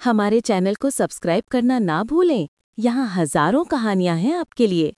हमारे चैनल को सब्सक्राइब करना ना भूलें। यहाँ हजारों कहानियां हैं आपके लिए।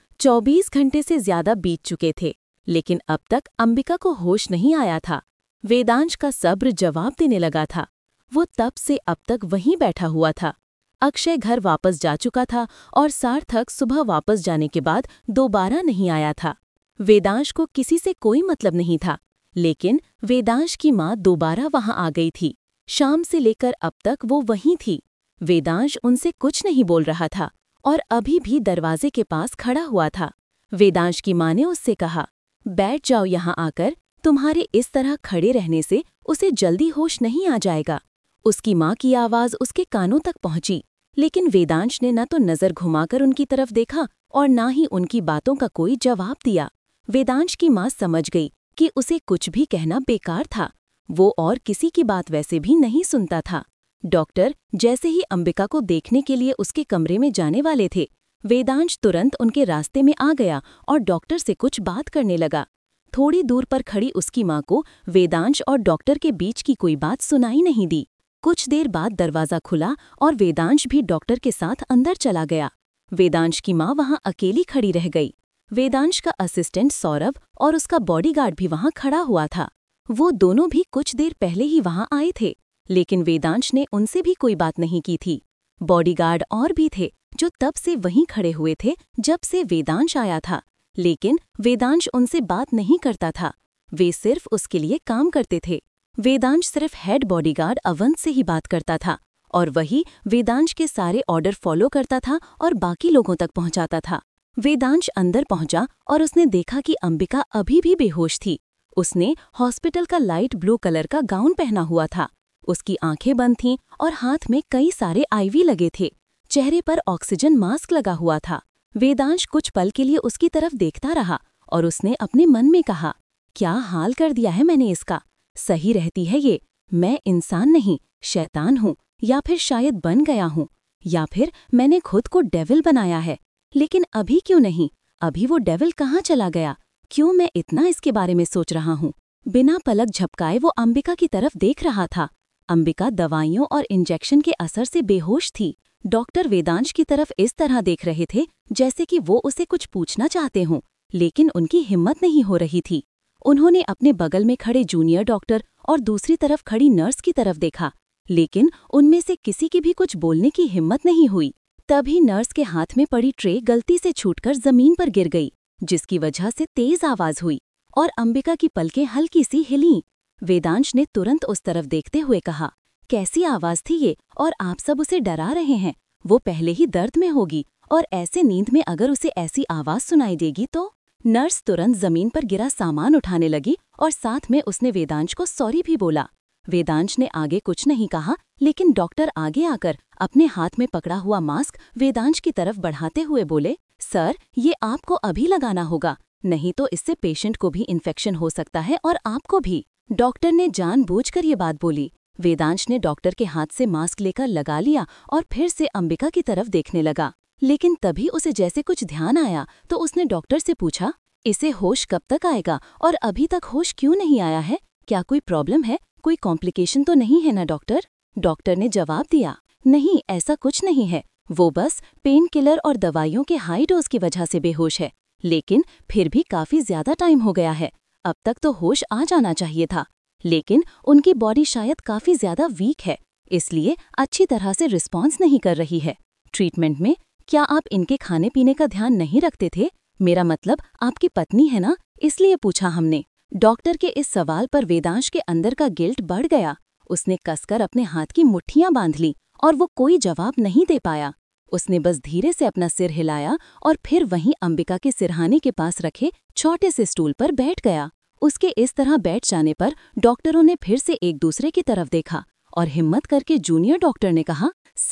24 घंटे से ज्यादा बीत चुके थे, लेकिन अब तक अंबिका को होश नहीं आया था। वेदांश का सब्र जवाब देने लगा था। वो तब से अब तक वहीं बैठा हुआ था। अक्षय घर वापस जा चुका था और सार्थक सुबह वापस जाने के बाद दोबारा नहीं आया था। वेदांश को किसी से कोई मतलब नहीं था, लेकिन वेदांश की माँ दोबारा वहां आ गई थी। शाम से लेकर अब तक वो वहीं थी। वेदांश उनसे कुछ नहीं बोल रहा था और अभी भी दरवाजे के पास खड़ा हुआ था। वेदांश की माँ ने उससे कहा, बैठ जाओ यहाँ आकर, तुम्हारे इस तरह खड़े रहने से उसे जल्दी होश नहीं आ जाएगा। उसकी माँ की आवाज़ उसके कानों तक पहुंची, लेकिन वेदांश ने न तो नज़र घुमाकर उनकी तरफ देखा और ना ही उनकी बातों का कोई जवाब दिया। वेदांश की माँ समझ गई कि उसे कुछ भी कहना बेकार था। वो और किसी की बात वैसे भी नहीं सुनता था। डॉक्टर जैसे ही अंबिका को देखने के लिए उसके कमरे में जाने वाले थे, वेदांश तुरंत उनके रास्ते में आ गया और डॉक्टर से कुछ बात करने लगा। थोड़ी दूर पर खड़ी उसकी माँ को वेदांश और डॉक्टर के बीच की कोई बात सुनाई नहीं दी। कुछ देर बाद दरवाज़ा खुला और वेदांश भी डॉक्टर के साथ अंदर चला गया। वेदांश की माँ वहाँ अकेली खड़ी रह गई। वेदांश का असिस्टेंट सौरभ और उसका बॉडीगार्ड भी वहाँ खड़ा हुआ था। वो दोनों भी कुछ देर पहले ही वहां आए थे, लेकिन वेदांश ने उनसे भी कोई बात नहीं की थी। बॉडीगार्ड और भी थे जो तब से वहीं खड़े हुए थे जब से वेदांश आया था, लेकिन वेदांश उनसे बात नहीं करता था। वे सिर्फ उसके लिए काम करते थे। वेदांश सिर्फ हेड बॉडीगार्ड अवंत से ही बात करता था और वही वेदांश के सारे ऑर्डर फॉलो करता था और बाकी लोगों तक पहुंचाता था। वेदांश अंदर पहुंचा और उसने देखा कि अंबिका अभी भी बेहोश थी। उसने हॉस्पिटल का लाइट ब्लू कलर का गाउन पहना हुआ था। उसकी आंखें बंद थीं और हाथ में कई सारे आईवी लगे थे। चेहरे पर ऑक्सीजन मास्क लगा हुआ था। वेदांश कुछ पल के लिए उसकी तरफ देखता रहा और उसने अपने मन में कहा, क्या हाल कर दिया है मैंने इसका। सही रहती है ये। मैं इंसान नहीं, शैतान हूँ, या फिर शायद बन गया हूँ, या फिर मैंने खुद को डेविल बनाया है। लेकिन अभी क्यों नहीं? अभी वो डेविल कहाँ चला गया? क्यों मैं इतना इसके बारे में सोच रहा हूँ? बिना पलक झपकाए वो अंबिका की तरफ देख रहा था। अंबिका दवाइयों और इंजेक्शन के असर से बेहोश थी। डॉक्टर वेदांश की तरफ इस तरह देख रहे थे जैसे कि वो उसे कुछ पूछना चाहते हों, लेकिन उनकी हिम्मत नहीं हो रही थी। उन्होंने अपने बगल में खड़े जूनियर डॉक्टर और दूसरी तरफ खड़ी नर्स की तरफ देखा, लेकिन उनमें से किसी की भी कुछ बोलने की हिम्मत नहीं हुई। तभी नर्स के हाथ में पड़ी ट्रे गलती से छूटकर जमीन पर गिर गई, जिसकी वजह से तेज आवाज हुई और अंबिका की पलकें हल्की सी हिलीं। वेदांश ने तुरंत उस तरफ देखते हुए कहा, कैसी आवाज थी ये और आप सब उसे डरा रहे हैं? वो पहले ही दर्द में होगी और ऐसे नींद में अगर उसे ऐसी आवाज सुनाई देगी तो। नर्स तुरंत जमीन पर गिरा सामान उठाने लगी और साथ में उसने वेदांश को सॉरी भी बोला। वेदांश ने आगे कुछ नहीं कहा, लेकिन डॉक्टर आगे आकर अपने हाथ में पकड़ा हुआ मास्क वेदांश की तरफ बढ़ाते हुए बोले, सर ये आपको अभी लगाना होगा, नहीं तो इससे पेशेंट को भी इन्फेक्शन हो सकता है और आपको भी। डॉक्टर ने जानबूझकर ये बात बोली। वेदांश ने डॉक्टर के हाथ से मास्क लेकर लगा लिया और फिर से अंबिका की तरफ देखने लगा, लेकिन तभी उसे जैसे कुछ ध्यान आया तो उसने डॉक्टर से पूछा, इसे होश कब तक आएगा और अभी तक होश क्यों नहीं आया है? क्या कोई प्रॉब्लम है? कोई कॉम्प्लिकेशन तो नहीं है ना डॉक्टर? डॉक्टर ने जवाब दिया, नहीं ऐसा कुछ नहीं है, वो बस पेन किलर और दवाइयों के हाई डोज की वजह से बेहोश है, लेकिन फिर भी काफी ज्यादा टाइम हो गया है। अब तक तो होश आ जाना चाहिए था, लेकिन उनकी बॉडी शायद काफी ज्यादा वीक है, इसलिए अच्छी तरह से रिस्पॉन्स नहीं कर रही है। ट्रीटमेंट में क्या आप इनके खाने पीने का ध्यान नहीं रखते थे? मेरा मतलब आपकी पत्नी है ना, इसलिए पूछा हमने। डॉक्टर के इस सवाल पर वेदांश के अंदर का गिल्ट बढ़ गया। उसने कसकर अपने हाथ की मुट्ठियां बांध ली और वो कोई जवाब नहीं दे पाया। उसने बस धीरे से अपना सिर हिलाया और फिर वहीं अंबिका के सिरहाने के पास रखे छोटे से स्टूल पर बैठ गया। उसके इस तरह बैठ जाने पर डॉक्टरों ने फिर से एक दूसरे की तरफ देखा और हिम्मत करके जूनियर डॉक्टर ने कहा,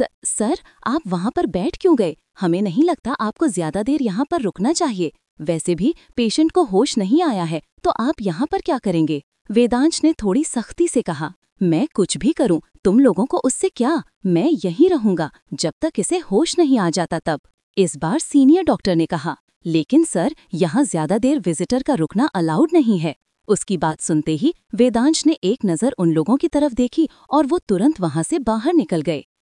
सर आप वहाँ पर बैठ क्यों गए? हमें नहीं लगता आपको ज्यादा देर यहाँ पर रुकना चाहिए। वैसे भी पेशेंट को होश नहीं आया है, तो आप यहाँ पर क्या करेंगे? वेदांश ने थोड़ी सख्ती से कहा, मैं कुछ भी करूं, तुम लोगों को उससे क्या? मैं यहीं रहूंगा जब तक इसे होश नहीं आ जाता तब। इस बार सीनियर डॉक्टर ने कहा, लेकिन सर यहाँ ज्यादा देर विजिटर का रुकना अलाउड नहीं है। उसकी बात सुनते ही वेदांश ने एक नज़र उन लोगों की तरफ देखी और वो तुरंत वहां से बाहर निकल गए।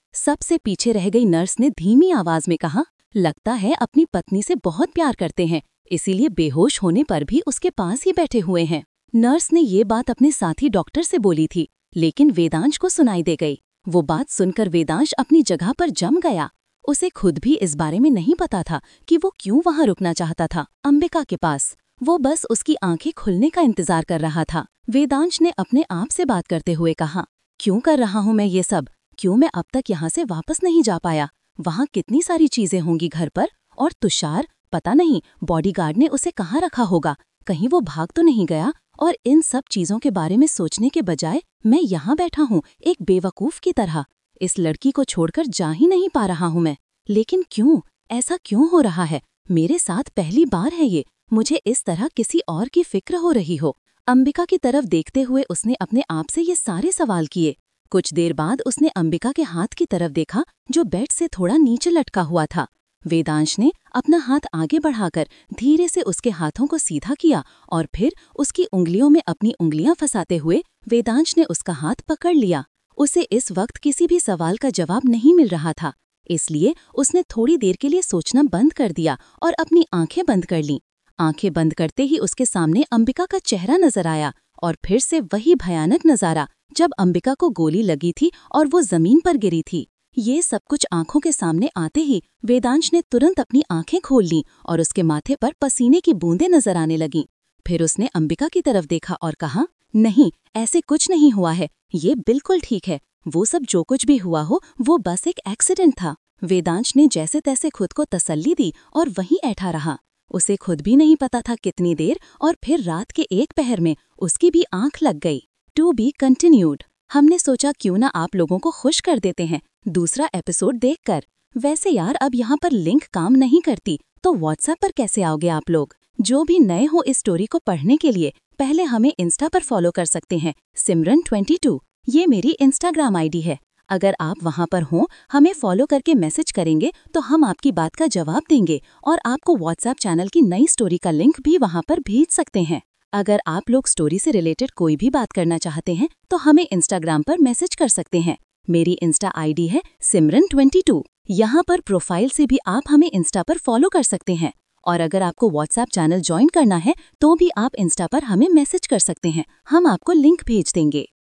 सबसे पीछे रह गई नर्स ने धीमी आवाज में कहा, लगता है अपनी पत्नी से बहुत प्यार करते हैं, इसीलिए बेहोश होने पर भी उसके पास ही बैठे हुए हैं। नर्स ने ये बात अपने साथी डॉक्टर से बोली थी, लेकिन वेदांश को सुनाई दे गई। वो बात सुनकर वेदांश अपनी जगह पर जम गया। उसे खुद भी इस बारे में नहीं पता था कि वो क्यों वहां रुकना चाहता था अंबिका के पास। वो बस उसकी आंखें खुलने का इंतजार कर रहा था। वेदांश ने अपने आप से बात करते हुए कहा, क्यों कर रहा हूँ मैं ये सब? क्यों मैं अब तक यहाँ से वापस नहीं जा पाया? वहाँ कितनी सारी चीजें होंगी घर पर, और तुषार, पता नहीं बॉडीगार्ड ने उसे कहाँ रखा होगा, कहीं वो भाग तो नहीं गया। और इन सब चीजों के बारे में सोचने के बजाय मैं यहाँ बैठा हूँ एक बेवकूफ की तरह। इस लड़की को छोड़कर जा ही नहीं पा रहा हूँ मैं। लेकिन क्यों? ऐसा क्यों हो रहा है? मेरे साथ पहली बार है ये। मुझे इस तरह किसी और की फिक्र हो रही हो। अंबिका की तरफ देखते हुए उसने अपने आप से ये सारे सवाल किए। कुछ देर बाद उसने अंबिका के हाथ की तरफ देखा, जो बेड से थोड़ा नीचे लटका हुआ था। वेदांश ने अपना हाथ आगे बढ़ाकर धीरे से उसके हाथों को सीधा किया और फिर उसकी उंगलियों में अपनी उंगलियां फंसाते हुए वेदांश ने उसका हाथ पकड़ लिया। उसे इस वक्त किसी भी सवाल का जवाब नहीं मिल रहा था, इसलिए उसने थोड़ी देर के लिए सोचना बंद कर दिया और अपनी आंखें बंद कर लीं। आंखें बंद करते ही उसके सामने अंबिका का चेहरा नजर आया और फिर से वही भयानक नजारा जब अंबिका को गोली लगी थी और वो जमीन पर गिरी थी। ये सब कुछ आंखों के सामने आते ही वेदांश ने तुरंत अपनी आंखें खोल लीं और उसके माथे पर पसीने की बूंदें नजर आने लगीं। फिर उसने अंबिका की तरफ देखा और कहा, नहीं, ऐसे कुछ नहीं हुआ है, ये बिल्कुल ठीक है। वो सब जो कुछ भी हुआ हो वो बस एक एक्सीडेंट था। वेदांश ने जैसे तैसे खुद को तसल्ली दी और वहीं ऐठा रहा। उसे खुद भी नहीं पता था कितनी देर, और फिर रात के एक पहर में उसकी भी आंख लग गई। To be continued. हमने सोचा क्यों ना आप लोगों को खुश कर देते हैं दूसरा एपिसोड देखकर। वैसे यार अब यहाँ पर लिंक काम नहीं करती, तो व्हाट्सएप पर कैसे आओगे आप लोग? जो भी नए हो इस स्टोरी को पढ़ने के लिए पहले हमें इंस्टा पर फॉलो कर सकते हैं, Simran22। ये मेरी इंस्टाग्राम आईडी है। अगर आप वहाँ पर हों, हमें फॉलो करके मैसेज करेंगे तो हम आपकी बात का जवाब देंगे और आपको व्हाट्सएप चैनल की नई स्टोरी का लिंक भी वहाँ पर भेज सकते हैं। अगर आप लोग स्टोरी से रिलेटेड कोई भी बात करना चाहते हैं तो हमें इंस्टाग्राम पर मैसेज कर सकते हैं। मेरी इंस्टा आईडी है Simran22। यहाँ पर प्रोफाइल से भी आप हमें इंस्टा पर फॉलो कर सकते हैं। और अगर आपको व्हाट्सएप चैनल ज्वाइन करना है तो भी आप इंस्टा पर हमें मैसेज कर सकते हैं, हम आपको लिंक भेज देंगे।